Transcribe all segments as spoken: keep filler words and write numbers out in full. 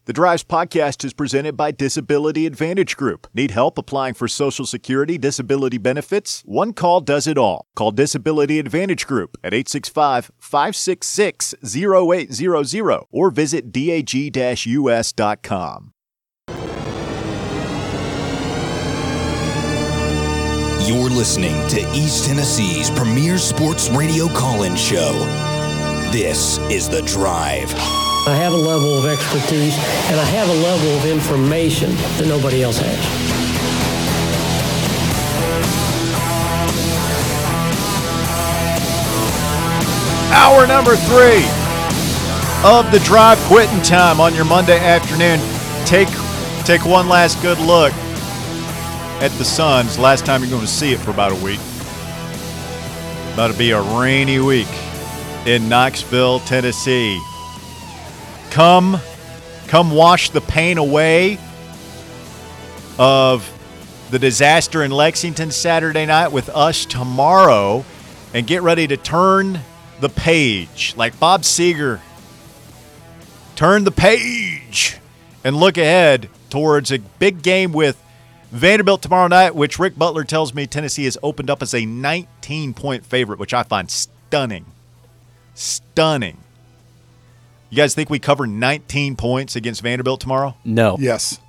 The Drives podcast is presented by Disability Advantage Group. Need help applying for Social Security disability benefits? One call does it all. Call Disability Advantage Group at eight six five, five six six, zero eight zero zero or visit dag dash u s dot com. You're listening to East Tennessee's premier sports radio call-in show. This is The Drive. I have a level of expertise, and I have a level of information that nobody else has. Hour number three of The Drive, quitting time on your Monday afternoon. Take, take one last good look at the Suns. Last time you're going to see it for about a week. About to be a rainy week in Knoxville, Tennessee. Come, come wash the pain away of the disaster in Lexington Saturday night with us tomorrow and get ready to turn the page. Like Bob Seger, turn the page and look ahead towards a big game with Vanderbilt tomorrow night, which Rick Butler tells me Tennessee has opened up as a nineteen-point favorite, which I find stunning. Stunning. You guys think we cover nineteen points against Vanderbilt tomorrow? No. Yes.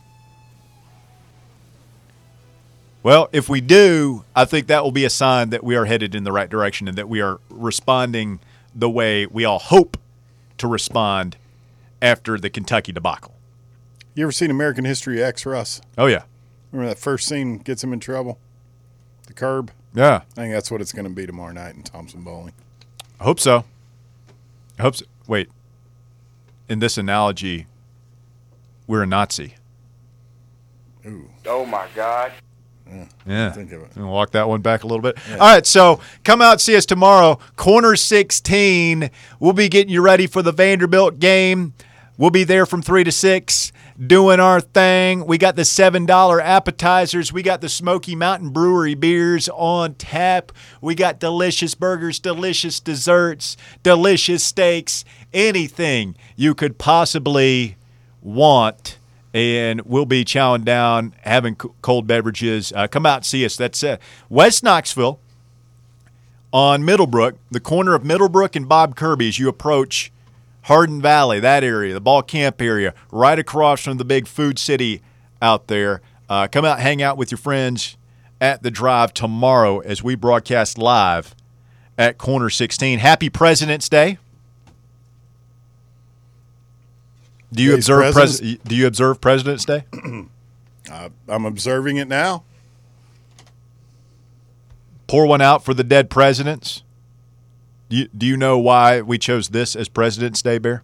Well, if we do, I think that will be a sign that we are headed in the right direction and that we are responding the way we all hope to respond after the Kentucky debacle. You ever seen American History X, Russ? Oh, yeah. Remember that first scene gets him in trouble? The curb? Yeah. I think that's what it's going to be tomorrow night in Thompson Bowling. I hope so. I hope so. Wait. In this analogy, we're a Nazi. Ooh. Oh, my God. Yeah. Yeah. Think of it. We'll walk that one back a little bit. Yeah. All right, so come out, see us tomorrow. Corner sixteen. We'll be getting you ready for the Vanderbilt game. We'll be there from three to six doing our thing. We got the seven dollar appetizers. We got the Smoky Mountain Brewery beers on tap. We got delicious burgers, delicious desserts, delicious steaks, anything you could possibly want. And we'll be chowing down, having cold beverages. Uh, come out and see us. That's uh, West Knoxville on Middlebrook, the corner of Middlebrook and Bob Kirby as you approach Hardin Valley, that area, the ball camp area, right across from the big food city out there. Uh, come out, hang out with your friends at the Drive tomorrow as we broadcast live at Corner sixteen. Happy President's Day. Do you Today's observe President's- pres- Do you observe President's Day? Uh, I'm observing it now. Pour one out for the dead presidents. Do you, do you know why we chose this as President's Day, Bear?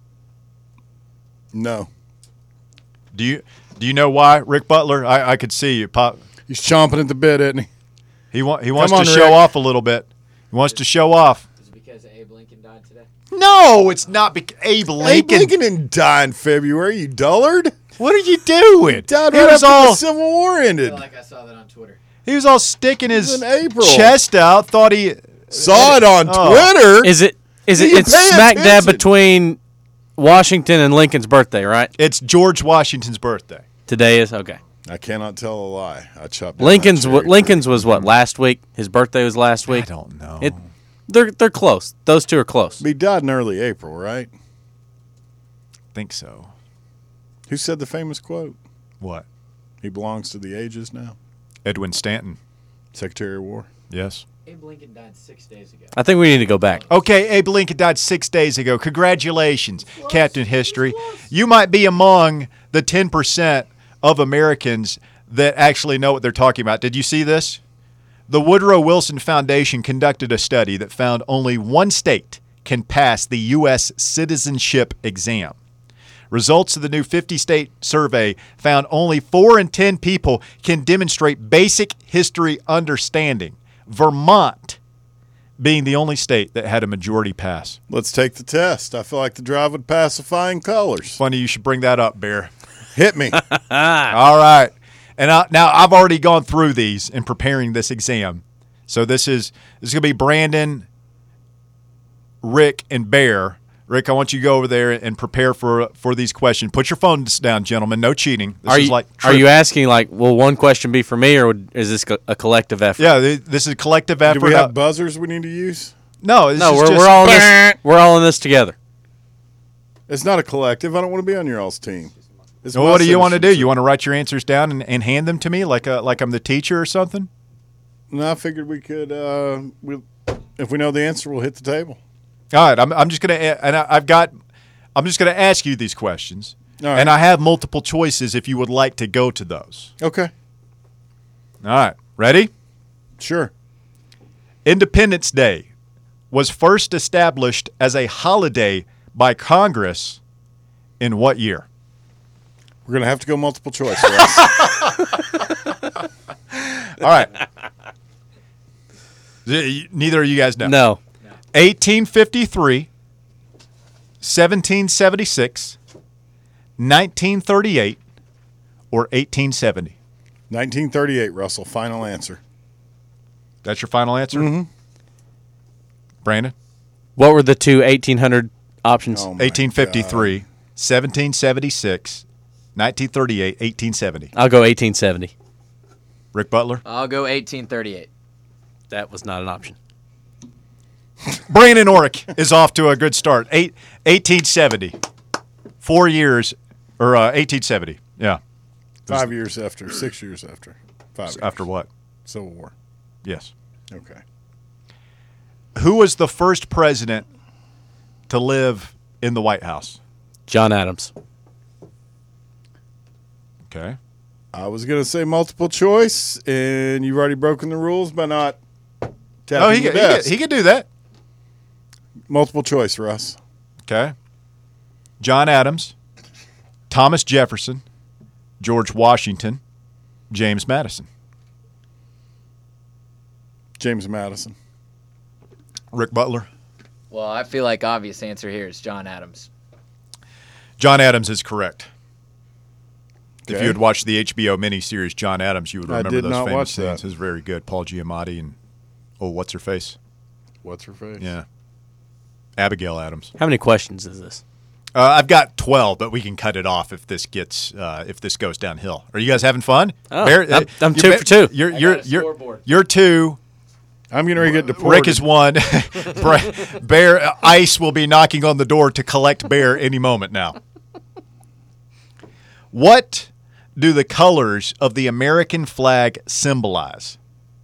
No. Do you Do you know why, Rick Butler? I, I could see you pop. He's chomping at the bit, isn't he? He want he wants Come to on, show Rick. off a little bit. He wants to show off. Is it because Abe Lincoln died today? No, it's not because Abe Lincoln. Abe Lincoln didn't die in February, you dullard. What are you doing? Died he right was after all the Civil War I ended. feel like I saw that on Twitter. he was all sticking his was in April. chest out. Thought he Saw it on Oh. Twitter. Is it? Is it? You It's pay smack dab attention. between Washington and Lincoln's birthday, right? It's George Washington's birthday. Today is okay. I cannot tell a lie. I chopped down Lincoln's that wa- cherry Lincoln's tree. was what last week. His birthday was last I week. don't know. It, they're they're close. Those two are close. He died in early April, right? think so. Who said the famous quote? What? He belongs to the ages now. Edwin Stanton. Secretary of War. Yes. Abe Lincoln died six days ago. I think we need to go back. Okay, Abe Lincoln died six days ago. Congratulations, Captain History. You might be among the ten percent of Americans that actually know what they're talking about. Did you see this? The Woodrow Wilson Foundation conducted a study that found only one state can pass the U S citizenship exam. Results of the new fifty-state survey found only four in ten people can demonstrate basic history understanding. Vermont being the only state that had a majority pass. Let's take the test. I feel like the drive would pacify in colors. Funny you should bring that up, Bear. Hit me. All right. And I, now I've already gone through these in preparing this exam. So this is this is going to be Brandon, Rick, and Bear Rick, I want you to go over there and prepare for for these questions. Put your phones down, gentlemen. No cheating. This Are is you like are tri- you asking like, will one question be for me, or would- is this co- a collective effort? Yeah, th- this is a collective effort. Do we have Uh, buzzers we need to use? no, this No, is we're just, we're all in this, we're all in this together. It's not a collective. I don't want to be on your all's team. It's Well, my what do you want to do? citizenship. You want to write your answers down and, and hand them to me like a, like I'm the teacher or something? No, I figured we could. Uh, we, if we know the answer, we'll hit the table. All right, I'm I'm just gonna and I, I've got I'm just gonna ask you these questions, All right. and I have multiple choices if you would like to go to those. Okay, All right, ready? sure. Independence Day was first established as a holiday by Congress in what year? We're gonna have to go multiple choice. Russ. All right. Neither of you guys know. No, eighteen fifty-three, seventeen seventy-six, nineteen thirty-eight, or eighteen seventy? nineteen thirty-eight, Russell. Final answer. That's your final answer? Mm-hmm. Brandon? what were the two eighteen hundred options? Oh, my eighteen fifty-three, seventeen seventy-six, nineteen thirty-eight, eighteen seventy. I'll go eighteen seventy. Rick Butler? I'll go eighteen thirty-eight. That was not an option. Brandon Orick is off to a good start. Eight, eighteen seventy. Four years, or uh, eighteen seventy. Yeah. Five years after, six years after, five years. After what? Civil War. Yes. Okay. Who was the first president to live in the White House? John Adams. Okay. I was gonna say multiple choice, and you've already broken the rules by not tapping Oh, he the could, he, could, desk. he could do that. Multiple choice, Russ. Okay. John Adams, Thomas Jefferson, George Washington, James Madison. James Madison. Rick Butler. Well, I feel like obvious answer here is John Adams. John Adams is correct. If Okay. you had watched the H B O miniseries John Adams, you would I remember did those not famous watch that. scenes. It's very good. Paul Giamatti and, oh, what's her face? What's her face? Yeah. Abigail Adams. How many questions is this? Uh, I've got twelve, but we can cut it off if this gets uh, if this goes downhill. Are you guys having fun? Oh, Bear- I'm- I'm you two bet- for two. You're I you're got a you're, scoreboard. you're two. I'm getting ready to get deported. Rick is one. Bra- Bear uh, Ice will be knocking on the door to collect Bear any moment now. What do the colors of the American flag symbolize?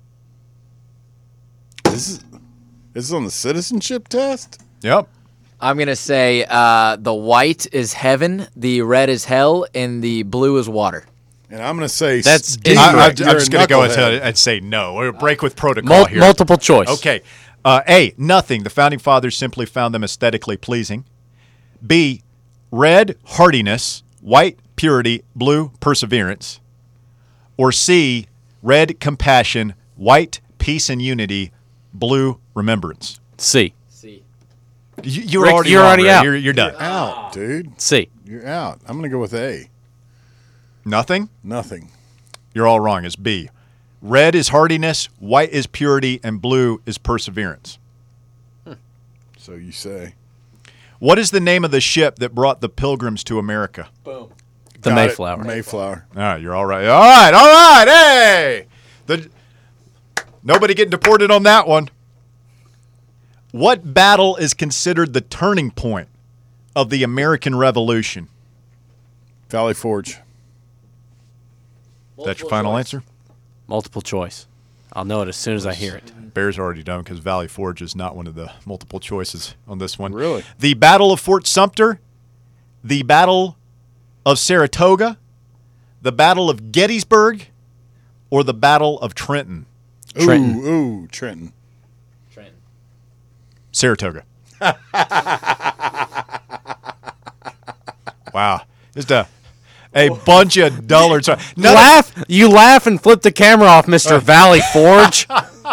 This is, this is on the citizenship test? Yep. I'm going to say uh, the white is heaven, the red is hell, and the blue is water. And I'm going to say That's D. I, I, I'm You're a just going to go and, knucklehead. tell, and say no. We're break with protocol Mul- here. multiple choice. Okay. Uh, A, nothing. The founding fathers simply found them aesthetically pleasing. B, red, hardiness. White, purity. Blue, perseverance. Or C, red, compassion. White, peace and unity. Blue, remembrance. C. See. You, you're Rick, already you're wrong, already Ray. out. You're, you're done. Out, dude. C. You're out. I'm going to go with A. Nothing? Nothing. You're all wrong. It's B. Red is hardiness. White is purity. And blue is perseverance. So you say. What is the name of the ship that brought the pilgrims to America? Boom. The Got it. Mayflower. Mayflower. All right, you're all right. All right, all right. Hey, the nobody getting deported on that one. What battle is considered the turning point of the American Revolution? Valley Forge. That's your final answer? Multiple choice. I'll know it as soon as I hear it. Bears already done because Valley Forge is not one of the multiple choices on this one. Really? The Battle of Fort Sumter, the Battle of Saratoga, the Battle of Gettysburg, or the Battle of Trenton? Trenton. Ooh, ooh, Trenton. Trenton. Saratoga. Wow. Just a a bunch of dullards. None laugh. You laugh and flip the camera off, Mister Valley Forge.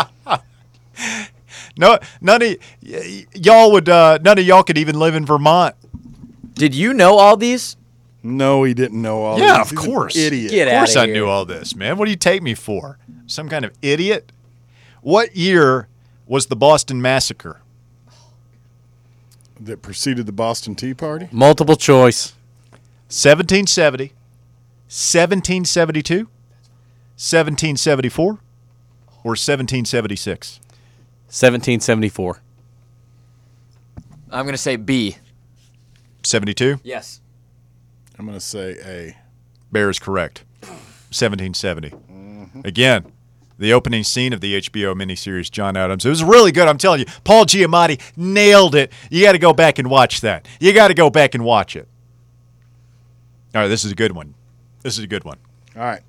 no, none of y- y'all would. Uh, none of y'all could even live in Vermont. Did you know all these? No, he didn't know all Yeah, these. of He's an course. Idiot. Get Of course, outta I here. knew all this, man. What do you take me for? Some kind of idiot? What year was the Boston Massacre? That preceded the Boston Tea Party? Multiple choice. seventeen seventy, seventeen seventy-two, seventeen seventy-four, or seventeen seventy-six? seventeen seventy-four. I'm going to say B. seventy-two? Yes. I'm going to say A. Bear is correct. seventeen seventy. Again, the opening scene of the H B O miniseries John Adams. It was really good, I'm telling you. Paul Giamatti nailed it. You got to go back and watch that. You got to go back and watch it. All right, this is a good one. This is a good one. All right.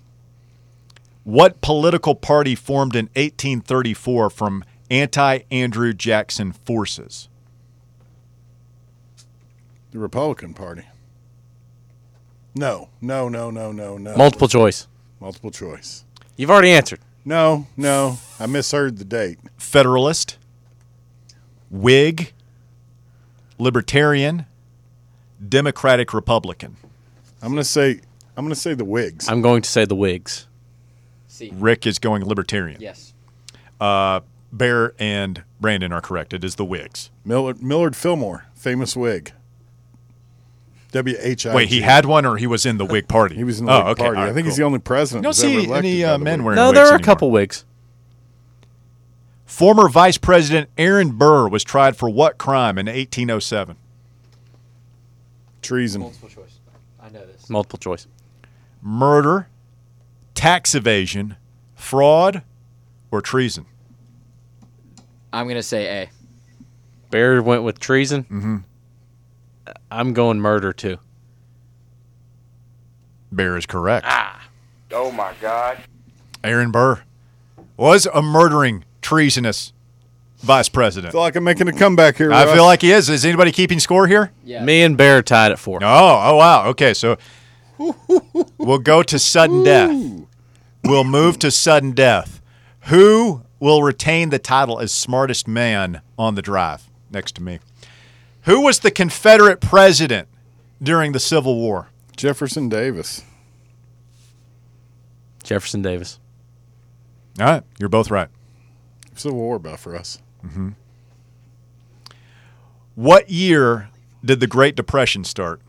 What political party formed in eighteen thirty-four from anti-Andrew Jackson forces? The Republican Party. No, no, no, no, no, no. Multiple choice. Multiple choice. You've already answered. No, no. I misheard the date. Federalist, Whig, Libertarian, Democratic Republican. I'm gonna say I'm gonna say the Whigs. I'm going to say the Whigs. C. Rick is going Libertarian. Yes. Uh, Bear and Brandon are correct. It is the Whigs. Millard, Millard Fillmore, famous Whig. W H I G. Wait, he had one, or he was in the Whig Party? He was in the oh, Whig okay. Party. All right, I think cool. he's the only president. You don't who's ever see elected any by uh, the men Whig. wearing No, wigs there are a anymore. couple Whigs. Former Vice President Aaron Burr was tried for what crime in eighteen oh seven? Treason. Multiple choice. I know this. Multiple choice. Murder, tax evasion, fraud, or treason? I'm going to say A. Bear went with treason. Mm-hmm. I'm going murder, too. Bear is correct. Oh, my God. Aaron Burr was a murdering, treasonous vice president. I feel like I'm making a comeback here. I Russ. feel like he is. Is anybody keeping score here? Yeah. Me and Bear tied at four. Oh, oh wow. Okay, so we'll go to sudden death. We'll move to sudden death. Who will retain the title as smartest man on the drive next to me? Who was the Confederate president during the Civil War? Jefferson Davis. Jefferson Davis. All right, you're both right. Civil War buff for us. What year did the Great Depression start?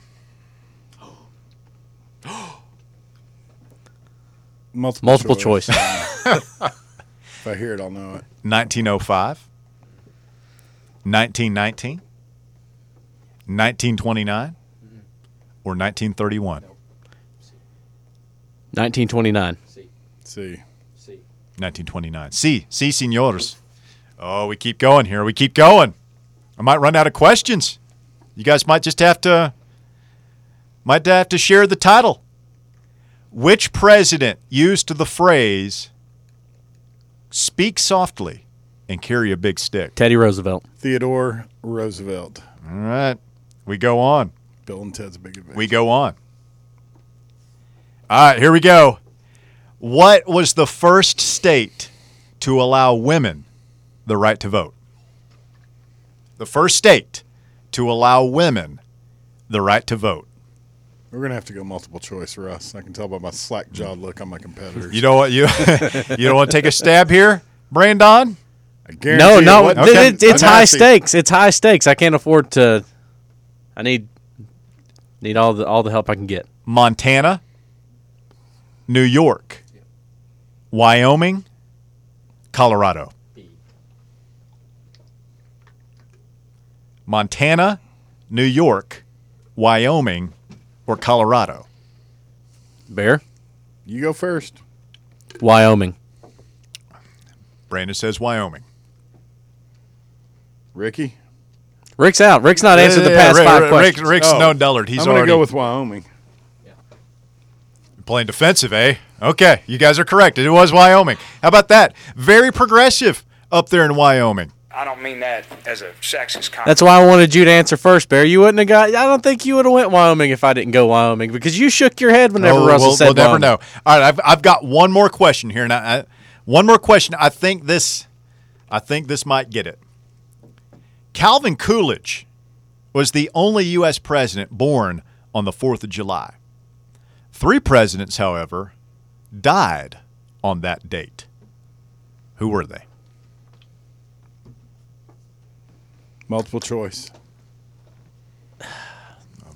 Multiple, Multiple choice. If I hear it, I'll know it. nineteen oh five, nineteen nineteen, nineteen twenty-nine, or nineteen thirty-one? nineteen twenty-nine. See. nineteen twenty-nine. Si, si, senors. Oh, we keep going here. We keep going. I might run out of questions. You guys might just have to might have to share the title. Which president used the phrase "speak softly and carry a big stick"? Teddy Roosevelt. Theodore Roosevelt. All right. We go on. Bill and Ted's Big Adventure. We go on. All right, here we go. What was the first state to allow women the right to vote? The first state to allow women the right to vote. We're going to have to go multiple choice, Russ. I can tell by my slack-jawed look on my competitors. You know what? You you don't want to take a stab here, Brandon? I guarantee No, it no, wasn't- Okay. it- it's I'm high nasty. stakes. It's high stakes. I can't afford to. I need need all the all the help I can get. Montana, New York, Wyoming, Colorado. Montana, New York, Wyoming, or Colorado? Bear, You go first. Wyoming. Brandon says Wyoming. Ricky? Rick's out. Rick's not answered the Yeah, past Rick- five Rick- questions. Rick's Oh. no dullard. He's I'm going to already go with Wyoming. playing defensive, eh? Okay, you guys are correct. It was Wyoming. How about that? Very progressive up there in Wyoming. I don't mean that as a sexist comment. That's why I wanted you to answer first, Bear. You wouldn't have got. I don't think you would have went Wyoming if I didn't go Wyoming because you shook your head whenever Oh, Russell we'll, said we'll never Wyoming. know. All right, I've I've got one more question here, and I, I, one more question. I think this, I think this might get it. Calvin Coolidge was the only U S president born on the fourth of July. Three presidents, however, died on that date. Who were they? Multiple choice.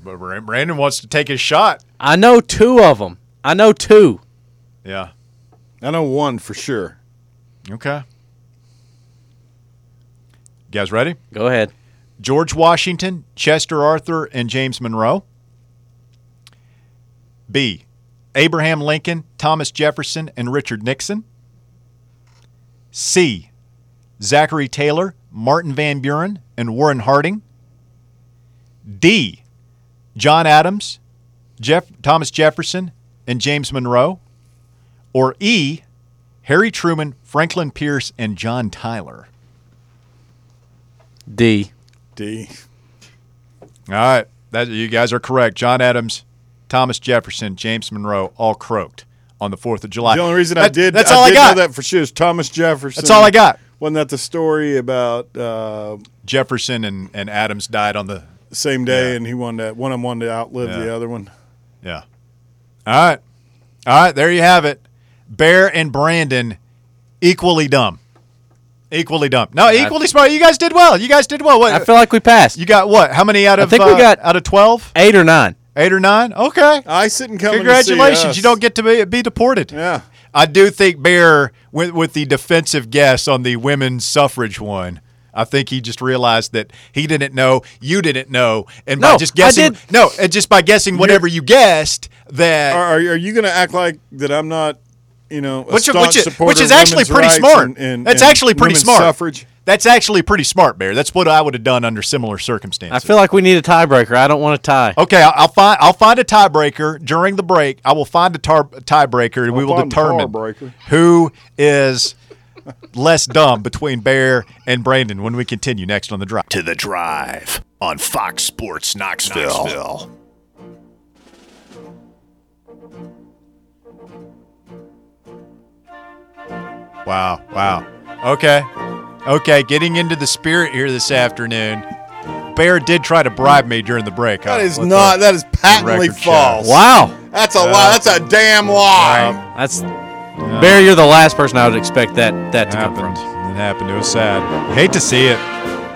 but Brandon wants to take his shot. I know two of them. I know two. Yeah. I know one for sure. Okay. You guys ready? Go ahead. George Washington, Chester Arthur, and James Monroe. B. Abraham Lincoln, Thomas Jefferson, and Richard Nixon. C. Zachary Taylor, Martin Van Buren, and Warren Harding. D. John Adams, Jeff, Thomas Jefferson, and James Monroe. Or E. Harry Truman, Franklin Pierce, and John Tyler. D. D. All right. That, you guys are correct. John Adams, Thomas Jefferson, James Monroe, all croaked on the fourth of July. The only reason I That- did that's I all I did got. know that for sure is Thomas Jefferson. That's all I got. Wasn't that the story about uh, Jefferson and, and Adams died on the the same day, Yeah. and he wanted to, one of them wanted to outlive Yeah. the other one? Yeah. All right. All right, there you have it. Bear and Brandon, equally dumb. Equally dumb. No, equally smart. You guys did well. You guys did well. What, I feel like we passed. you got what? How many out of think we uh, got- out of twelve? Eight or nine. Eight or nine? Okay. I sitting coming. Congratulations. To see us. You don't get to be, be deported. Yeah. I do think Bear went with the defensive guess on the women's suffrage one. I think he just realized that he didn't know, you didn't know, and by No, just I guessing, did. no, and just by guessing whatever you guessed, that Are, are, are you going to act like that? I'm not, you know, a which, staunch which, is, supporter which is of actually women's pretty rights smart. and- and- That's and actually pretty women's smart. Suffrage. That's actually pretty smart, Bear. That's what I would have done under similar I circumstances. feel like we need a tiebreaker. I don't want a tie. Okay, I'll, I'll find I'll find a tiebreaker during the break. I will find a tar, tiebreaker, and we I'll will find a determine tiebreaker. who is less dumb between Bear and Brandon when we continue next on the drive. To the Drive on Fox Sports Knoxville. Knoxville. Wow, wow. Okay, okay. Getting into the spirit here this afternoon. Bear did try to bribe me during the break. That huh? is Let not. the- That is patently record show. false. Wow. That's a lie. That's a damn lie. That's Bear, you're the last person I would expect that that to come happened. from. It happened. It was sad. Hate to see it.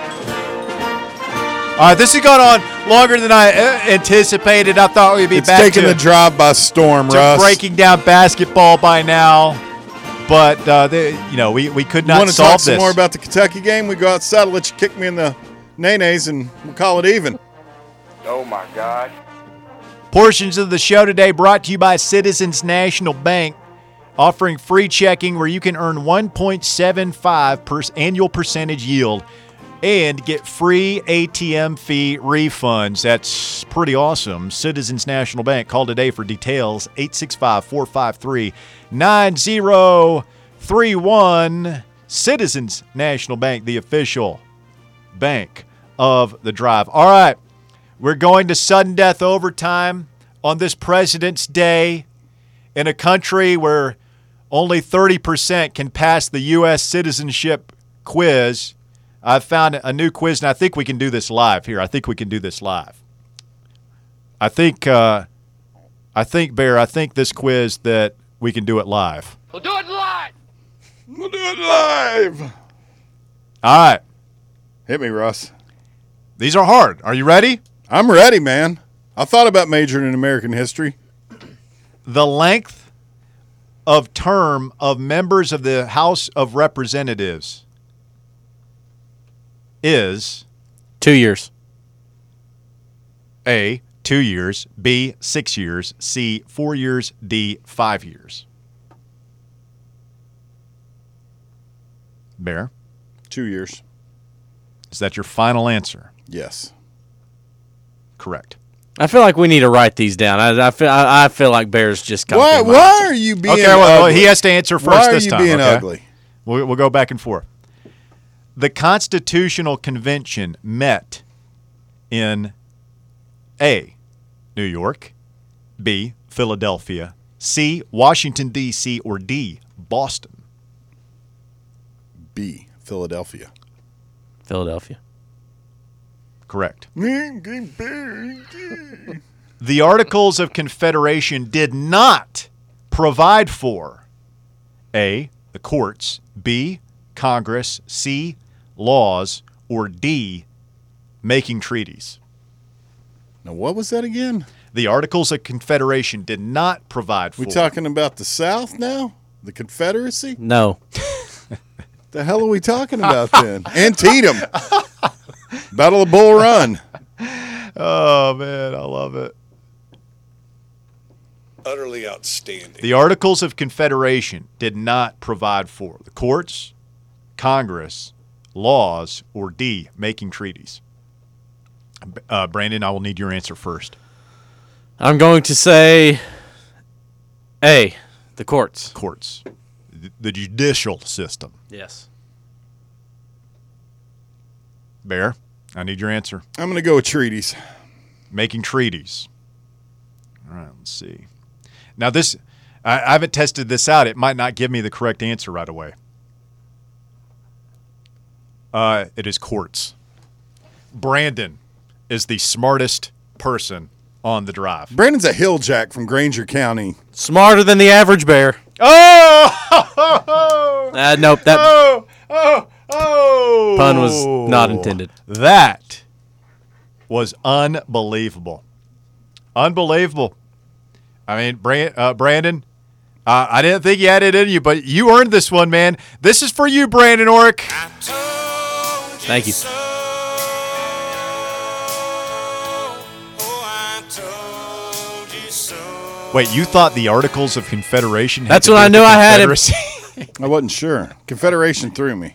All right, this has gone on longer than I uh, anticipated. I thought we'd be It's back taking to, the drive by storm, to Russ. breaking down basketball by now, but uh, they, you know we, we could You not want to solve talk some this. more about the Kentucky game? We go outside, I'll let you kick me in the nays, and we'll call it even. Oh my God. Portions of the show today brought to you by Citizens National Bank, offering free checking where you can earn one point seven five per annual percentage yield and get free A T M fee refunds. That's pretty awesome. Citizens National Bank. Call today for details. eight six five, four five three, nine zero three one. Citizens National Bank, the official bank of the drive. All right. We're going to sudden death overtime on this President's Day in a country where only thirty percent can pass the U S citizenship quiz. I've found a new quiz, and I think we can do this live here. I think we can do this live. I think, uh, I think, Bear, I think this quiz that we can do it live. We'll do it live. We'll do it live. All right. Hit me, Russ. These are hard. Are you ready? I'm ready, man. I thought about majoring in American history. The length of term of members of the House of Representatives is Two years. A, two years, B, six years, C, four years, D, five years. Bear, Two years. is that your final answer? Yes. Correct. I feel like we need to write these down. I, I feel I, I feel like Bear's just coming. Why? Why are you being Okay, well, ugly? he has to answer first Why are this you time. being okay? ugly? We'll, we'll go back and forth. The Constitutional Convention met in A, New York, B, Philadelphia, C, Washington, D C, or D, Boston. B, Philadelphia. Philadelphia. Correct. The Articles of Confederation did not provide for A, the courts, B, Congress, C, laws, or D, making treaties. Now, what was that again? The Articles of Confederation did not provide for. We talking about the South now? The Confederacy? No. The hell are we talking about then? Antietam. Battle of Bull Run. Oh, man, I love it. Utterly outstanding. The Articles of Confederation did not provide for the courts, Congress, laws, or D, making treaties. Uh, Brandon, I will need your answer first. I'm going to say A, the courts. Courts. The, the judicial system. Yes. Bear, I need your answer. I'm going to go with treaties. Making treaties. All right, let's see. Now, this, I, I haven't tested this out. It might not give me the correct answer right away. Uh, it is courts. Brandon is the smartest person on the drive. Brandon's a hill jack from Granger County. Smarter than the average bear. Oh! Uh, nope, that Oh! Oh! Oh! pun was not intended. That was unbelievable. Unbelievable. I mean, Brand, uh, Brandon, uh, I didn't think you had it in you, but you earned this one, man. This is for you, Brandon Orick. Thank you. Wait, you thought the Articles of Confederation had That's to when do I with knew the I had it. Confederacy? I wasn't sure. Confederation threw me.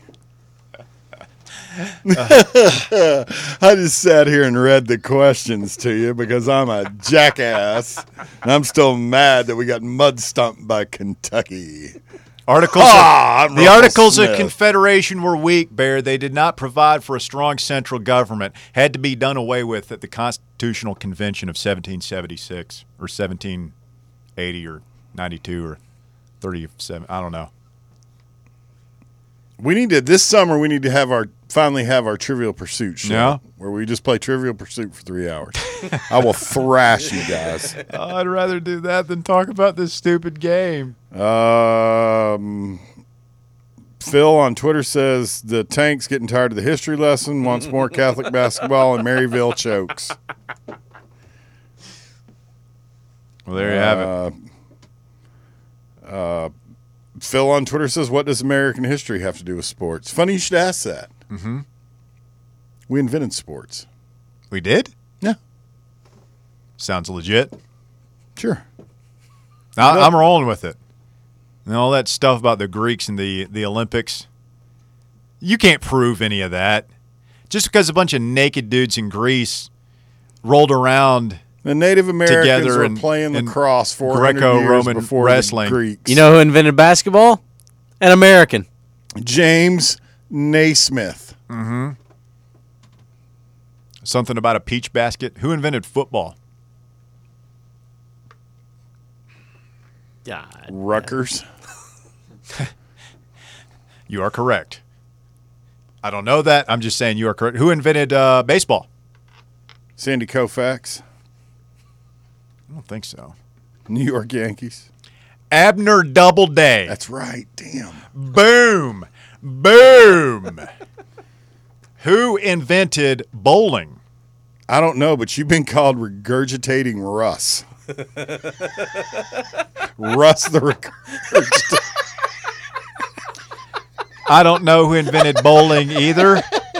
I just sat here and read the questions to you because I'm a jackass. And I'm still mad that we got mud stomped by Kentucky. Articles Ah, of, I'm the Russell Articles of Smith. Confederation were weak, Bear. They did not provide for a strong central government. Had to be done away with at the Constitutional Convention of seventeen seventy-six or seventeen eighty or ninety-two or thirty-seven. I don't know. We need to this summer. We need to have our finally have our Trivial Pursuit show, Yeah. where we just play Trivial Pursuit for three hours. I will thrash you guys. Oh, I'd rather do that than talk about this stupid game. Um, Phil on Twitter says the Tank's getting tired of the history lesson. Wants more Catholic basketball, and Maryville chokes. Well, there you have it. Uh, uh, Phil on Twitter says, "What does American history have to do with sports?" Funny you should ask that. Mm-hmm. We invented sports. We did? Yeah, Sounds legit. sure. I, I'm rolling with it. And all that stuff about the Greeks and the, the Olympics, you can't prove any of that. Just because a bunch of naked dudes in Greece rolled around The Native Americans together were and- playing and lacrosse four hundred Greco-Roman years before wrestling. the Greeks. You know who invented basketball? An American. James Naismith. something about a peach basket. Who invented football? God. Rutgers. You are correct. I don't know that. I'm just saying you are correct. Who invented uh, baseball? Sandy Koufax. I don't think so. New York Yankees. Abner Doubleday. That's right. Damn. Boom. Boom. Who invented bowling? I don't know, but you've been called regurgitating Russ. Russ the regurgitator. I don't know who invented bowling either.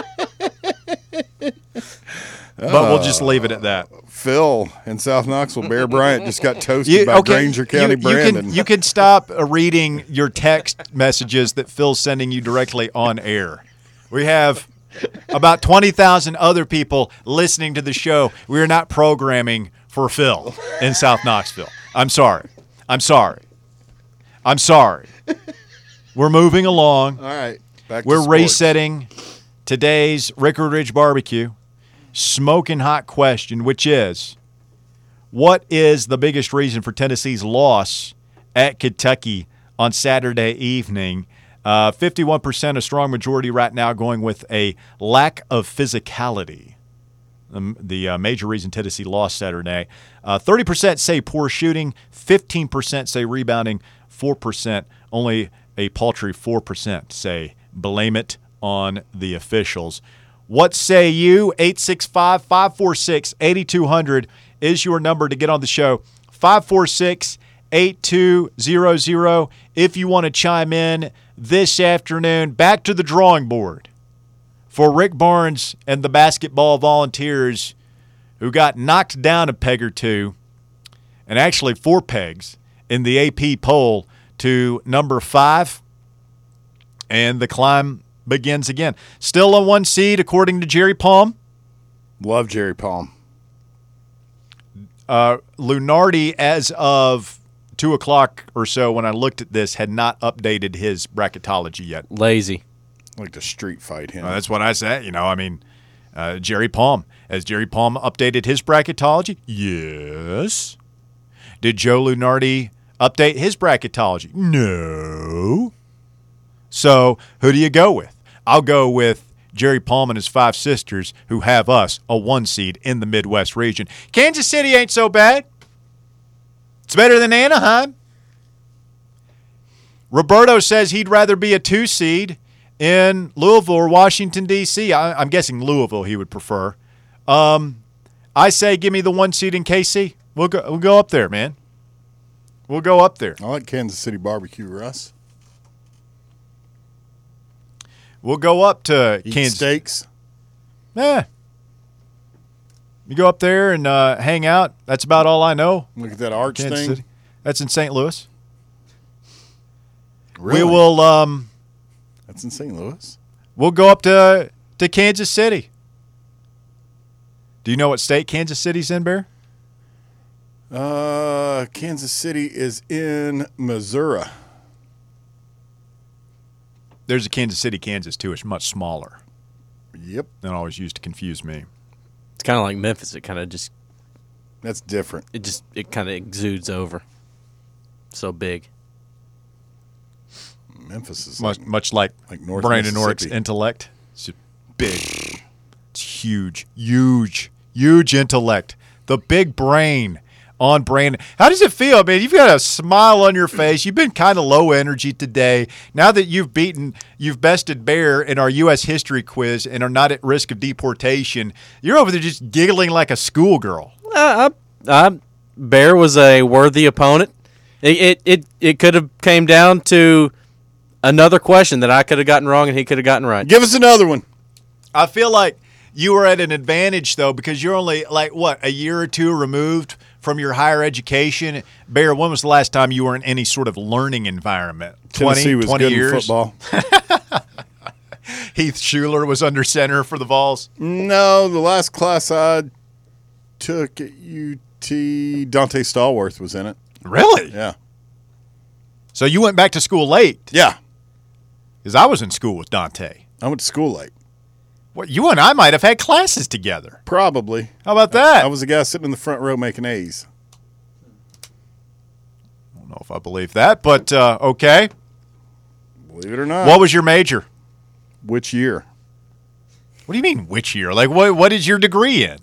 But we'll just leave it at that. Phil in South Knoxville, Bear Bryant just got toasted You, by okay, Granger County you, you Brandon. can, you can stop uh, reading your text messages that Phil's sending you directly on air. We have about twenty thousand other people listening to the show. We are not programming for Phil in South Knoxville. I'm sorry. I'm sorry. I'm sorry. We're moving along. All right. Back to We're sports. resetting today's Rickard Ridge Barbecue smoking hot question, which is, what is the biggest reason for Tennessee's loss at Kentucky on Saturday evening? Uh, fifty-one percent, a strong majority right now, going with a lack of physicality. Um, the uh, major reason Tennessee lost Saturday. Uh, thirty percent say poor shooting, fifteen percent say rebounding, four percent, only a paltry four percent say blame it on the officials. What say you? eight six five, five four six, eight two zero zero is your number to get on the show. five four six, eight two zero zero if you want to chime in this afternoon. Back to the drawing board for Rick Barnes and the basketball Volunteers, who got knocked down a peg or two, and actually four pegs in the A P poll to number five. And the climb begins again. Still a one seed according to Jerry Palm. Love Jerry Palm. Uh, Lunardi, as of two o'clock or so when I looked at this, had not updated his bracketology yet. Lazy. Like to street fight him. Uh, that's what I said. You know, I mean, uh, Jerry Palm. Has Jerry Palm updated his bracketology? Yes. Did Joe Lunardi update his bracketology? No. So who do you go with? I'll go with Jerry Palm and his five sisters, who have us a one seed in the Midwest region. Kansas City ain't so bad. It's better than Anaheim. Roberto says he'd rather be a two seed in Louisville or Washington, D C I, I'm guessing Louisville he would prefer. Um, I say give me the one seed in K C. We'll go, we'll go up there, man. We'll go up there. I like Kansas City barbecue, Russ. We'll go up to Eat Kansas. Steaks. Yeah. You go up there and uh, hang out. That's about all I know. Look at that arch Kansas thing. City. That's in Saint Louis. Really? We will. Um, That's in Saint Louis. we'll go up to to Kansas City. Do you know what state Kansas City's in, Bear? Uh, Kansas City is in Missouri. There's a Kansas City, Kansas, too. It's much smaller. Yep. That always used to confuse me. It's kind of like Memphis. It kind of just That's different. it just it kind of exudes over. So big. Memphis is Much, like, much like, like North Brandon Orrick's Mississippi. intellect. It's just big. It's huge, huge, huge intellect. The big brain on Brandon. How does it feel, man? You've got a smile on your face. You've been kind of low energy today. Now that you've beaten, you've bested Bear in our U S history quiz and are not at risk of deportation, you're over there just giggling like a schoolgirl. Uh, I, I, Bear was a worthy opponent. It it it, it could have came down to another question that I could have gotten wrong and he could have gotten right. Give us another one. I feel like you were at an advantage, though, because you're only, like, what, a year or two removed from your higher education. Bear, when was the last time you were in any sort of learning environment? Tennessee twenty, was twenty good years? in football. Heath Schuler was under center for the Vols. No, the last class I took at U T, Dante Stallworth was in it. Really? Yeah. So you went back to school late? Yeah. Because I was in school with Dante. I went to school late. Well, you and I might have had classes together. Probably. How about that? I was the guy sitting in the front row making A's. I don't know if I believe that, but uh, okay. Believe it or not. What was your major? Which year? What do you mean, which year? Like, what? What is your degree in?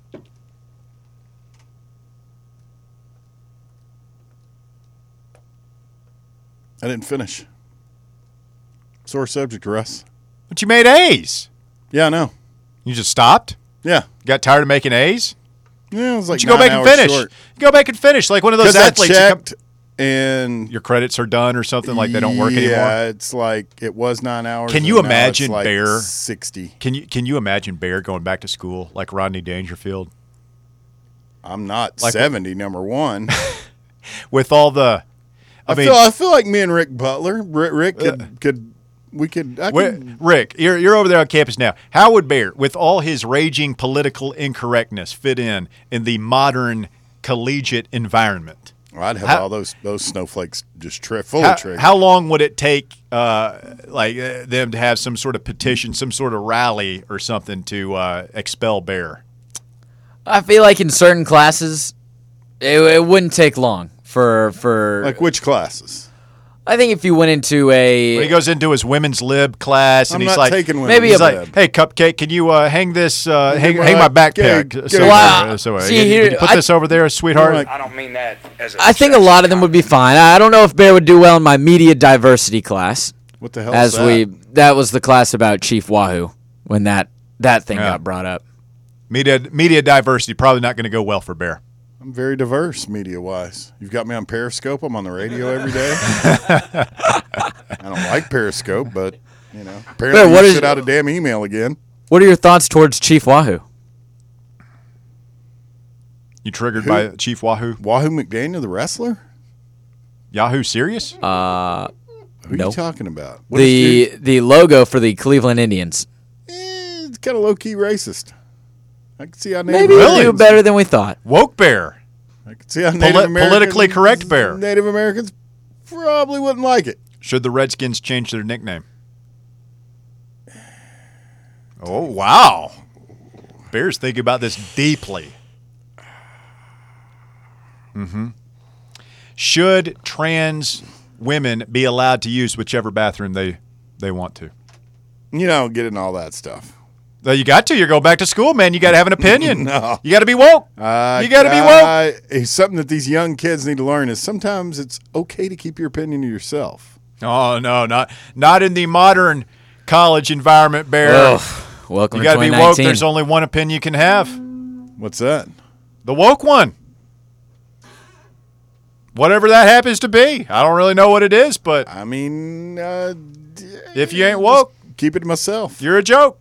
I didn't finish. Sore subject, Russ. But you made A's. Yeah, I know. You just stopped? Yeah. Got tired of making A's? Yeah, it was like you go nine back and hours finish. short. Go back and finish, like one of those Because I athletes. who come- checked and your credits are done or something, like they don't work yeah, anymore. it's like it was nine hours. Can you and now it's imagine like Bear- sixty? Can you can you imagine Bear going back to school like Rodney Dangerfield I'm not Like- seventy. Number one. with all the? I, I, mean, feel I feel like me and Rick Butler. Rick, Rick could could we could. I Where- could Rick, you're you're over there on campus now. How would Bear, with all his raging political incorrectness, fit in in the modern collegiate environment? I'd have How- all those those snowflakes just tri- full How, of trigger. how long would it take, uh, like uh, them to have some sort of petition, some sort of rally or something to uh, expel Bear? I feel like in certain classes, it, it wouldn't take long for for. Like which classes? I think if you went into a When he goes into his women's lib class and I'm he's not like, taking women. maybe he's a- like, hey, Cupcake, can you uh, hang this, uh, hang, my hang my back- backpack? okay, So, okay. Wow. so, See, can, here- can you put I- this over there, sweetheart? Like- I don't mean that as a I think a lot of them would be fine. I don't know if Bear would do well in my media diversity class, What the hell? as is that? we that was the class about Chief Wahoo when that that thing Yeah. got brought up. Media media diversity probably not going to go well for Bear. I'm very diverse media-wise. You've got me on Periscope. I'm on the radio every day. I don't like Periscope, but, you know, apparently Bear, what you is- shit out a damn email again. What are your thoughts towards Chief Wahoo? You triggered Who? by Chief Wahoo? Wahoo McDaniel, the wrestler? Yahoo serious? Uh, Who are no. you talking about? What is the he- the logo for the Cleveland Indians. eh, it's kind of low-key racist. I can see how Native Maybe we Really? do better than we thought. Woke Bear. I can see how Native Poli- Americans, politically correct Bear. Native Americans probably wouldn't like it. Should the Redskins change their nickname? Oh, wow. Bear's thinking about this deeply. Mm-hmm. Should trans women be allowed to use whichever bathroom they, they want to? You know, get in all that stuff. Uh, you got to. You're going back to school, man. You got to have an opinion. No. You got to be woke. Uh, You gotta be woke. uh, it's something that these young kids need to learn is sometimes it's okay to keep your opinion to yourself. Oh, no, not not in the modern college environment, Bear. Ugh. Welcome You to got to be twenty woke. nineteen. There's only one opinion you can have. What's that? The woke one. Whatever that happens to be. I don't really know what it is, but I mean, uh, d- if you ain't woke, just keep it to myself. you're a joke.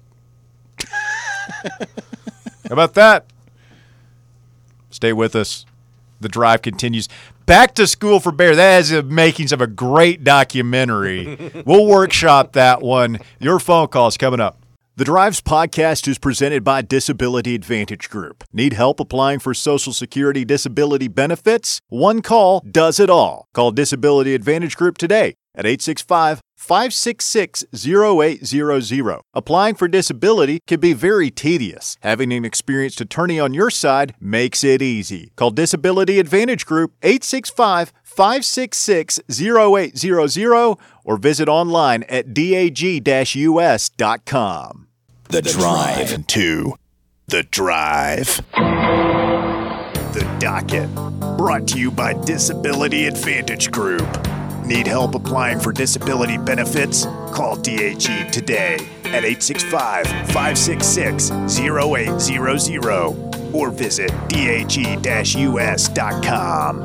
How about that? Stay with us. The drive continues. Back to School for Bear. That has the makings of a great documentary. We'll workshop that one. Your phone calls coming up. The Drives podcast is presented by Disability Advantage Group. Need help applying for Social Security disability benefits? One call does it all. Call Disability Advantage Group today at eight six five, five six six, zero eight zero zero. Applying for disability can be very tedious. Having an experienced attorney on your side makes it easy. Call Disability Advantage Group eight six five, five six six, zero eight zero zero or visit online at dag dash u s dot com. The Drive. To The Drive. The Docket. Brought to you by Disability Advantage Group. Need help applying for disability benefits? Call D A G today at eight six five, five six six, zero eight zero zero or visit dag dash u s dot com.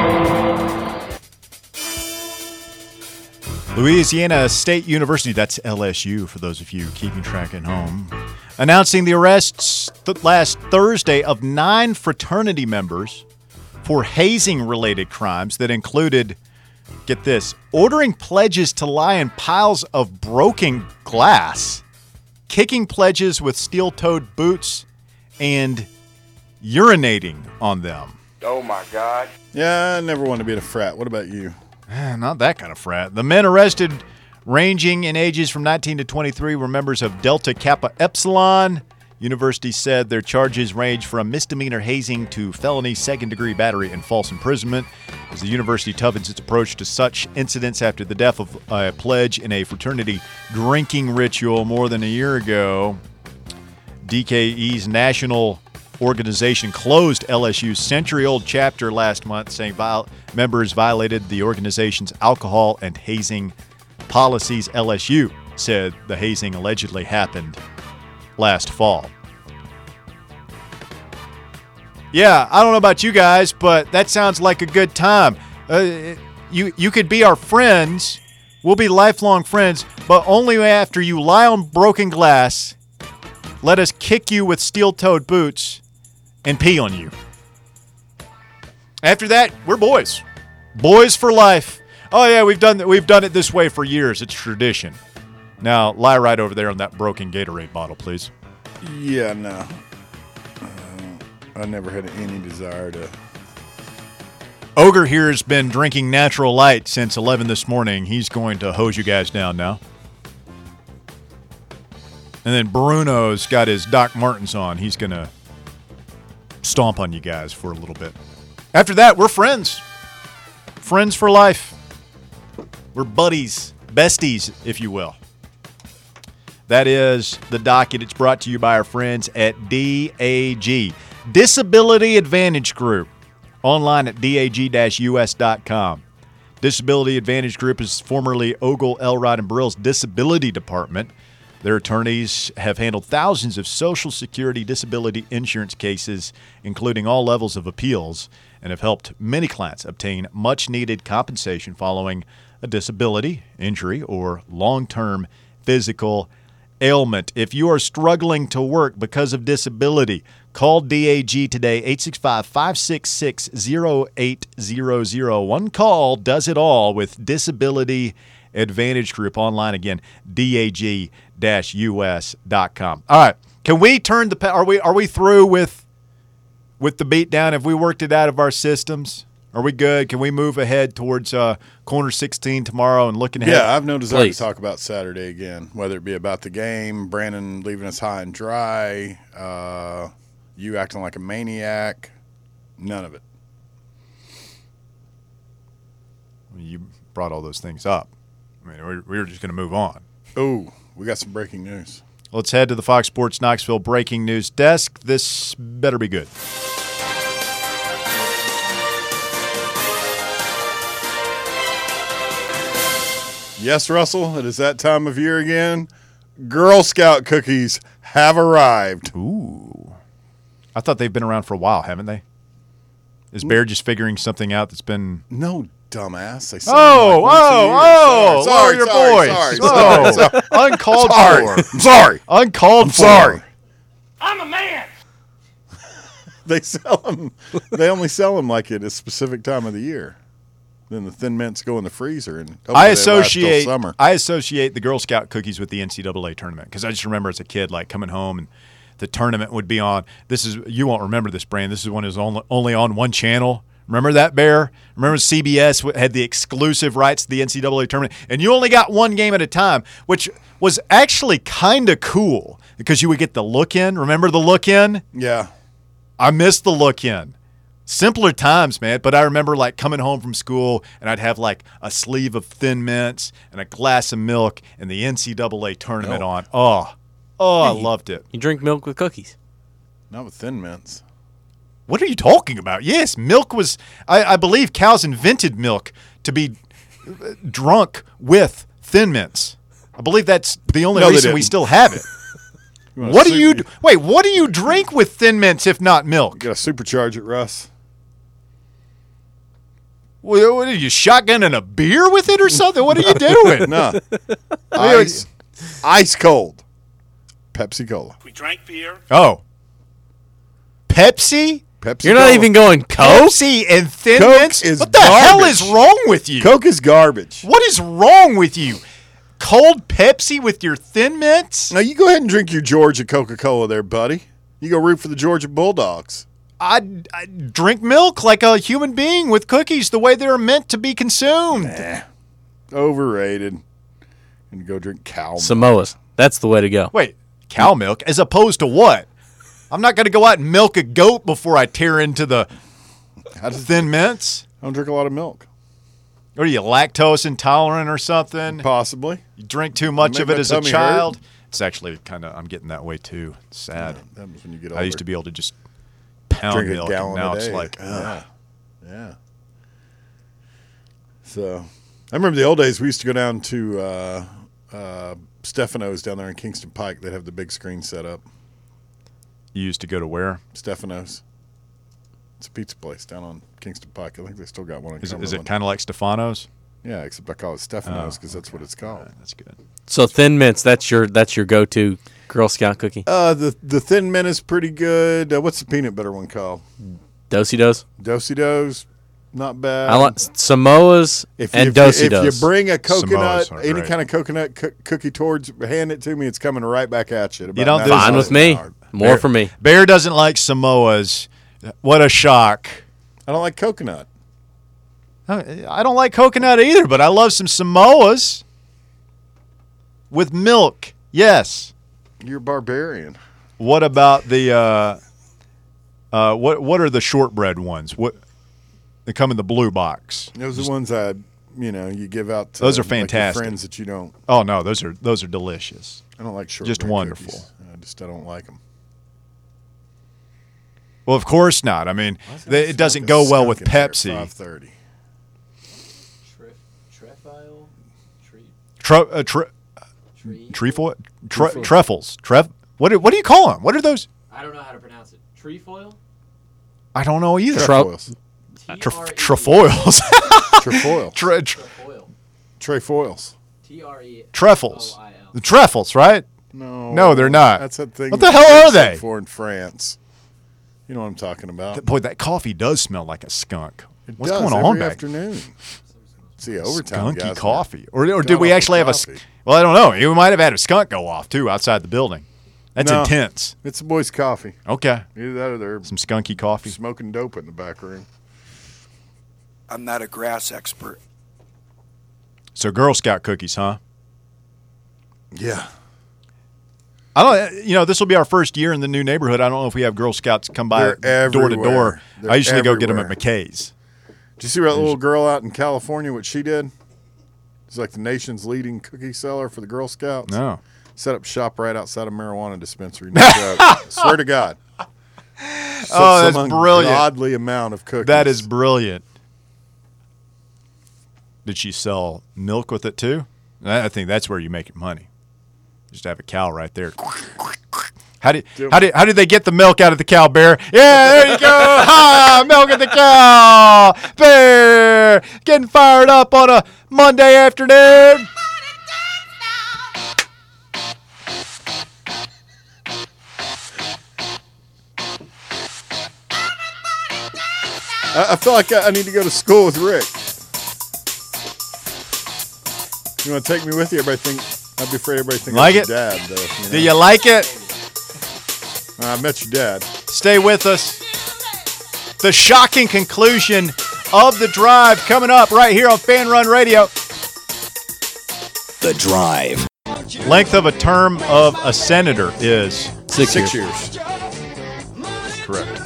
Louisiana State University, that's L S U for those of you keeping track at home, announcing the arrests th- last Thursday of nine fraternity members for hazing-related crimes that included, get this, ordering pledges to lie in piles of broken glass, kicking pledges with steel-toed boots, and urinating on them. Oh my God. Yeah, I never want to be at a frat. What about you? Eh, Not that kind of frat. The men arrested, ranging in ages from nineteen to twenty-three, were members of Delta Kappa Epsilon. University said their charges range from misdemeanor hazing to felony second-degree battery and false imprisonment. As the university toughens its approach to such incidents after the death of a pledge in a fraternity drinking ritual more than a year ago, D K E's national organization closed L S U's century-old chapter last month, saying viol- members violated the organization's alcohol and hazing policies. L S U said the hazing allegedly happened last fall. Yeah, I don't know about you guys, but that sounds like a good time. Uh, you you could be our friends. We'll be lifelong friends, but only after you lie on broken glass, let us kick you with steel-toed boots, and pee on you. After that, we're boys. Boys for life. Oh yeah, we've done we've done it this way for years. It's tradition. Now, lie right over there on that broken Gatorade bottle, please. Yeah, no. Uh, I never had any desire to. Ogre here has been drinking natural light since eleven this morning. He's going to hose you guys down now. And then Bruno's got his Doc Martens on. He's going to stomp on you guys for a little bit. After that, we're friends. Friends for life. We're buddies, besties, if you will. That is the docket. It's brought to you by our friends at D A G, Disability Advantage Group, online at dag dash u s dot com. Disability Advantage Group is formerly Ogle, Elrod, and Brill's Disability Department. Their attorneys have handled thousands of Social Security disability insurance cases, including all levels of appeals, and have helped many clients obtain much-needed compensation following a disability, injury, or long-term physical ailment. If you are struggling to work because of disability, call D A G today, eight six five, five six six, zero eight zero zero. One call does it all with Disability Advantage Group. Online again, D A G U S dot com. All right, can we turn the – are we are we through with with the beatdown? Have we worked it out of our systems? Are we good? Can we move ahead towards uh, corner sixteen tomorrow and looking ahead? Yeah, I have no desire Please. to talk about Saturday again, whether it be about the game, Brandon leaving us high and dry, uh, you acting like a maniac. None of it. You brought all those things up. I mean, we're, we're just going to move on. Oh, we got some breaking news. Let's head to the Fox Sports Knoxville breaking news desk. This better be good. Yes, Russell, it is that time of year again. Girl Scout cookies have arrived. Ooh. I thought they've been around for a while, haven't they? Is Bear just figuring something out that's been... No, dumbass. They Oh, like oh, oh, sorry, lower sorry, your sorry, voice. sorry, Oh, sorry, sorry. uncalled Sorry. for. I'm sorry. Uncalled I'm for. sorry. I'm a man. They sell them. They only sell them like at a specific time of the year. Then the Thin Mints go in the freezer, and hopefully I they last till associate summer. I associate the Girl Scout cookies with the N C double A tournament because I just remember as a kid like coming home and the tournament would be on. This is you won't remember this, Brand. This is when it was only, only on one channel. Remember that, Bear? Remember C B S had the exclusive rights to the N C double A tournament, and you only got one game at a time, which was actually kind of cool because you would get the look-in. Remember the look-in? Yeah. I missed the look-in. Simpler times, man. But I remember like coming home from school and I'd have like a sleeve of Thin Mints and a glass of milk and the N C double A tournament Oh. on. Oh, oh, I Hey. loved it. You drink milk with cookies. Not with Thin Mints. What are you talking about? Yes, milk was, I, I believe cows invented milk to be uh, drunk with Thin Mints. I believe that's the only No, they reason we didn't. still have it. You wanna What do su- you, wait, what do you drink with Thin Mints if not milk? Got to supercharge it, Russ. What, what are you, shotgunning a beer with it or something? What are you doing? No. Ice. Ice cold. Pepsi Cola. We drank beer. Oh. Pepsi? Pepsi You're not Cola. even going Coke? Pepsi and Thin Coke Mints? is What the hell garbage. is wrong with you? Coke is garbage. What is wrong with you? Cold Pepsi with your Thin Mints? Now, you go ahead and drink your Georgia Coca-Cola there, buddy. You go root for the Georgia Bulldogs. I, I drink milk like a human being with cookies the way they're meant to be consumed. Overrated. And go drink cow milk. Samoas. That's the way to go. Wait, cow milk as opposed to what? I'm not going to go out and milk a goat before I tear into the How does Thin Mints. I don't drink a lot of milk. What are you, lactose intolerant or something? Possibly. You drink too much Make of it my as a tummy child? hurt. It's actually kind of, I'm getting that way too. It's sad. That was when you get older. I used to be able to just pound drink a milk, gallon and now a it's day. like, yeah. ugh. Yeah. So, I remember the old days. We used to go down to uh, uh, Stefano's down there in Kingston Pike. They'd have the big screen set up. You used to go to where? Stefano's. It's a pizza place down on Kingston Pike. I think they still got one in Is it, Cumberland. is it kind of like Stefano's? Yeah, except I call it Stefano's Oh, because that's what it's called. All right, that's good. So Thin Mints, that's your that's your go-to Girl Scout cookie. Uh, the the Thin Mint is pretty good. Uh, what's the peanut butter one called? Do-si-dos. Do-si-dos, not bad. I like Samoas If you, and if, you, if do-si-dos. you bring a coconut, Samoas are any great. kind of coconut coo- cookie towards, hand it to me. It's coming right back at you. at about don't do nine Fine dollars with me. an hour. More Bear- for me. Bear doesn't like Samoas. What a shock. I don't like coconut. I don't like coconut either, but I love some Samoas with milk. Yes. You're a barbarian. What about the uh, uh, what? What are the shortbread ones? What they come in the blue box? Those are the ones I, you know, you give out. To, Those are like, your fantastic. friends that you don't. Oh no, those are those are delicious. I don't like short. Just wonderful. I just I don't like them. Well, of course not. I mean, they, it doesn't go well with Pepsi. Five thirty. Tro, uh, tr- trefoil, tre- treffles, treff. What do, what do you call them? What are those? I don't know how to pronounce it. Trefoil? I don't know either. Trefoils. Tref- trefoils. Trefoil. Tre- tre- Trefoils. T R E Treffles. The treffles, right? No. No, they're not. That's that thing. What the hell are they? For in France. You know what I'm talking about. Boy, that coffee does smell like a skunk. It What's does going every on back? afternoon. See, overtime Skunky guys, coffee, or or Got did we off actually the have a? coffee. sk- Well, I don't know. We might have had a skunk go off too outside the building. That's No. intense. It's the boys' coffee. Okay, Either that or they're some skunky coffee. smoking dope in the back room. I'm not a grass expert. So Girl Scout cookies, huh? Yeah. I don't. You know, this will be our first year in the new neighborhood. I don't know if we have Girl Scouts come by They're door to door. everywhere. They're I usually go get them at everywhere. McKay's. Did you see that little girl out in California, what she did? She's like the nation's leading cookie seller for the Girl Scouts. No. Set up shop right outside a marijuana dispensary. No joke. Swear to God. Oh, that's Some brilliant. ungodly amount of cookies. That is brilliant. Did she sell milk with it too? I I think that's where you make it money. Just have a cow right there. How did how did how did they get the milk out of the cow, Bear? Yeah, there you go. Ha! Milk of the cow, Bear, getting fired up on a Monday afternoon. I, I feel like I, I need to go to school with Rick. You want to take me with you? Everybody think I'd be afraid everybody think Like I'm it? your dad. Though, you know? Do you like it? I met your dad. Stay with us. The shocking conclusion of the drive coming up right here on Fan Run Radio. The Drive. Length of a term of a senator is Six, Six years. years. correct.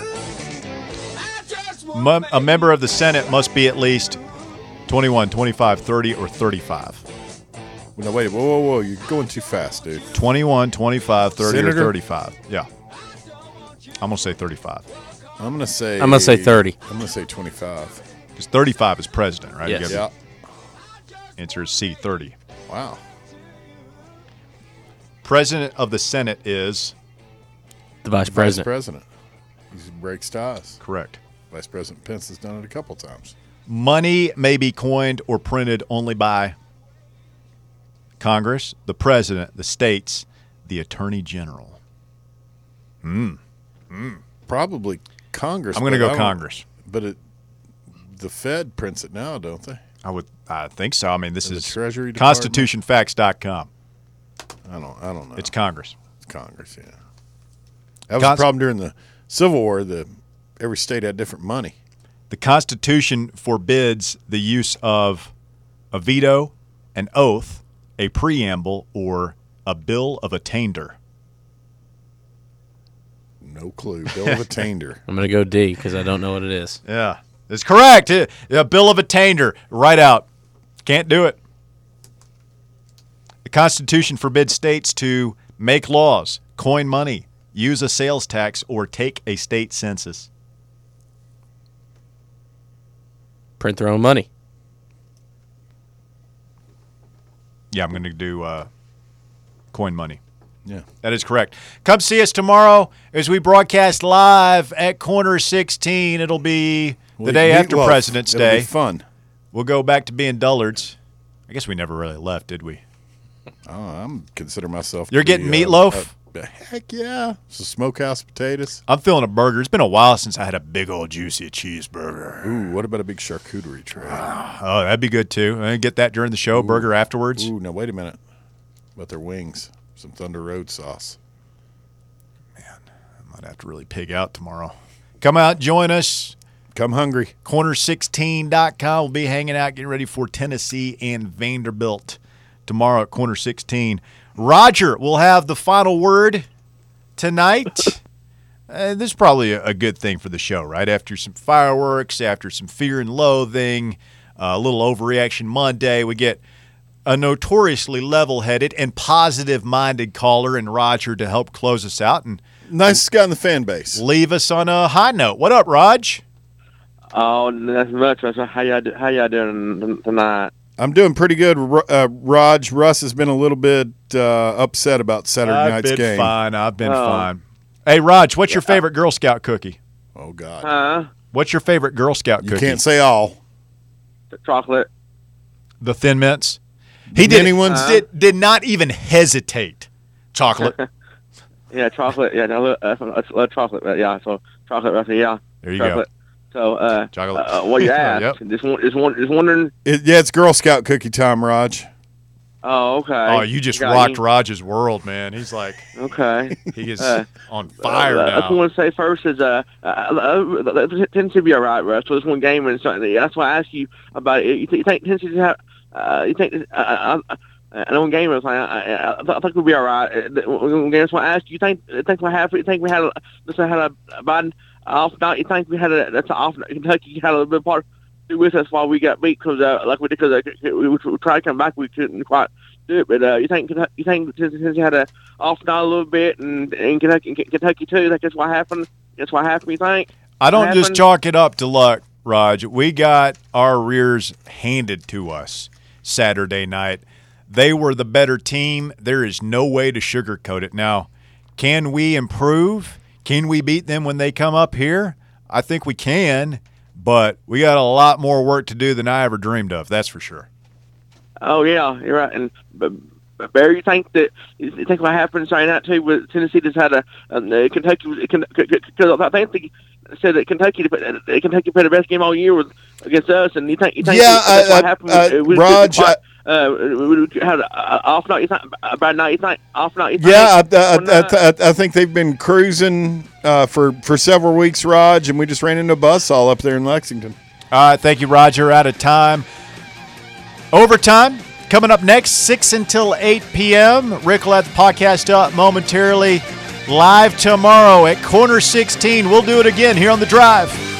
Mem- a member of the Senate must be at least twenty-one, twenty-five, thirty, or thirty-five. Well, no, wait. Whoa, whoa, whoa. You're going too fast, dude. twenty-one, twenty-five, thirty, Senator? or thirty-five. Yeah. I'm going to say thirty-five. I'm going to say. I'm gonna say thirty. I'm going to say twenty-five. Because thirty-five is president, right? Yes. You Yeah. gotta- Answer is C, thirty. Wow. President of the Senate is The vice Vice president. president. He breaks ties. correct. Vice President Pence has done it a couple times. Money may be coined or printed only by Congress, the president, the states, the attorney general. Probably Congress. I'm going to but I go don't- Congress. But it, the Fed prints it now, don't they? I would, I think so. I mean, this And the is Treasury Department? constitution facts dot com. I don't. I don't know. It's Congress. It's Congress. Yeah. That was Cons- the problem during the Civil War. The every state had different money. The Constitution forbids the use of a veto, an oath, a preamble, or a bill of attainder. No clue. Bill of Attainder. I'm gonna go D because I don't know what it is. Yeah, it's correct. A a bill of attainder, right out. Can't do it. The Constitution forbids states to make laws, coin money, use a sales tax, or take a state census. Print their own money. Yeah, I'm going to do uh, coin money. Yeah. That is correct. Come see us tomorrow as we broadcast live at Corner sixteen. It'll be the We- day we- after well, President's it'll Day. Be fun. We'll go back to being dullards. I guess we never really left, did we? Oh, I'm consider myself. to You're be, getting uh, meatloaf? uh, heck yeah. Some smokehouse potatoes. I'm feeling a burger. It's been a while since I had a big old juicy cheeseburger. Ooh, what about a big charcuterie tray? Oh, that'd be good too. I get that during the show. Burger afterwards. Ooh, now wait a minute. About their wings, some Thunder Road sauce. Might have to really pig out tomorrow. Come out, join us. Come hungry. corner sixteen dot com. We'll be hanging out, getting ready for Tennessee and Vanderbilt tomorrow at Corner sixteen. Roger will have the final word tonight. Uh, this is probably a, a good thing for the show, right? After some fireworks, after some fear and loathing, uh, a little overreaction Monday, we get a notoriously level-headed and positive-minded caller in Roger to help close us out and Nicest guy in the fan base. leave us on a high note. What up, Raj? Oh, that's much. How y'all, do- how y'all doing tonight? I'm doing pretty good. Uh, Raj, Russ has been a little bit uh, upset about Saturday I've night's been game. fine. I've been Oh. fine. Hey, Raj, what's your favorite Girl Scout cookie? Oh, God. Huh? What's your favorite Girl Scout You cookie? can't say all. The chocolate. The Thin Mints. He did, Mini ones? did did not even hesitate. Chocolate. Yeah, chocolate. Yeah, I love, uh, I love chocolate. But yeah, so chocolate. Right there, yeah. There you chocolate. So, uh, Chocolate. uh, what you asked? Yep. Just, one- just, one- just wondering. It, yeah, it's Girl Scout cookie time, Raj. Oh, okay. Oh, you just Got rocked you. Raj's world, man. He's like, Okay. he is Uh, on fire uh, now. That's what I want to say first is uh, uh, uh, Tennessee be all right, Russ. So this one game and something. That's why I asked you about it. You, th- you think Tennessee have? Uh, you think? Uh, uh, uh, I know one game I was like, I, I, I think we'll be all right. Uh, One game, that's why I asked you. You think? You think we have? You think we had? A, let's say had a Biden off night. You think we had a? That's an off night. Kentucky had a little bit part to do with us while we got beat because uh, like we did because uh, we, we tried to come back, we couldn't quite do it. But uh, you think you think Tennessee had a off night a little bit, and, and Kentucky, Kentucky too. I think that's what happened. That's what happened. You think? I don't What just happened? chalk it up to luck, Raj. We got our rears handed to us Saturday night. They were the better team. There is no way to sugarcoat it. Now, can we improve? Can we beat them when they come up here? I think we can, but we got a lot more work to do than I ever dreamed of. That's for sure. Oh yeah, you're right. And but, but Barry, you think that you think what happened Saturday night too? With Tennessee just had a um, uh, Kentucky because I think they said that Kentucky uh, Kentucky played the best game all year with against us. And you think you think Yeah, that's I- what I- happened? uh, we, Raj, we, uh, we we had a off night. You think a bad night? You think off night? You think? Yeah, I, I, One I, night? I, I think they've been cruising uh, for, for several weeks, Raj, and we just ran into a buzzsaw up there in Lexington. All right, thank you, Roger. Out of time. Overtime coming up next, six until eight p.m. Rick will have the podcast up momentarily. Live tomorrow at Corner sixteen. We'll do it again here on The Drive.